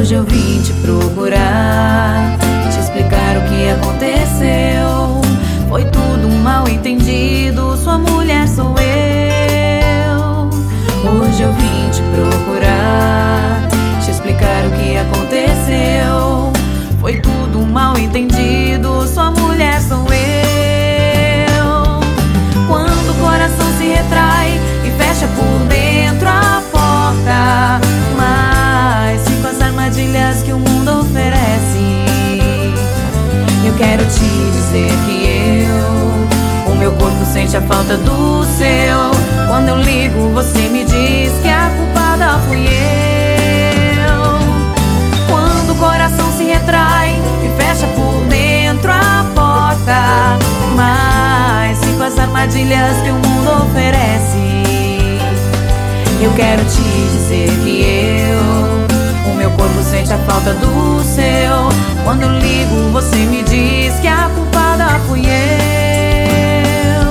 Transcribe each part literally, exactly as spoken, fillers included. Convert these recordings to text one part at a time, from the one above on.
Hoje eu vim te procurar, te explicar o que aconteceu. Foi tudo um mal entendido, sua mulher sou eu. Hoje eu vim te procurar, te explicar o que aconteceu. Foi tudo um mal entendido, sua mulher sou eu. Quando o coração se retrai e fecha por dentro a porta, mas sim com as armadilhas que o mundo oferece. Eu quero te dizer que eu, o meu corpo sente a falta do seu. Quando eu ligo você me diz que a culpada fui eu. Quando o coração se retrai e fecha por dentro a porta, mas sim com as armadilhas que o mundo oferece. Eu quero te dizer que eu, o meu corpo sente a falta do seu. Quando eu ligo você me diz que a culpada fui eu.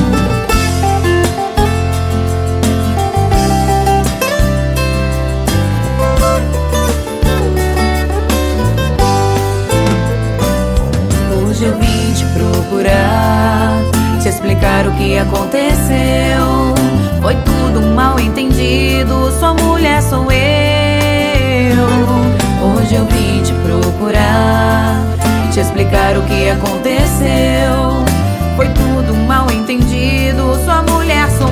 Hoje eu vim te procurar, te explicar o que aconteceu. Foi tudo um mal entendido, sua mulher sou eu. Hoje eu vim te procurar, te explicar o que aconteceu. Foi tudo um mal entendido, sua mulher sou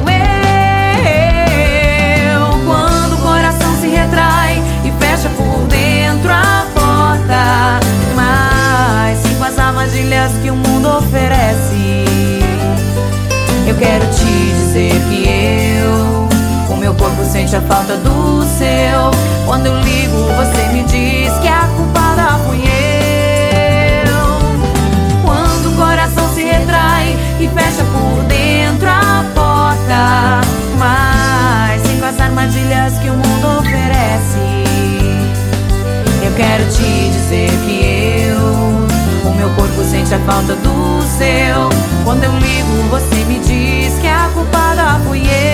eu. Quando o coração se retrai e fecha por dentro a porta, mas sim com as armadilhas que o mundo oferece. Eu quero te dizer que eu, o meu corpo sente a falta do seu. Quando eu ligo você me diz que a culpada fui eu. Quando o coração se retrai e fecha por dentro a porta, mas sim com as armadilhas que o mundo oferece. Eu quero te dizer que eu, o meu corpo sente a falta do seu. Quando eu ligo você me diz que a culpada fui eu.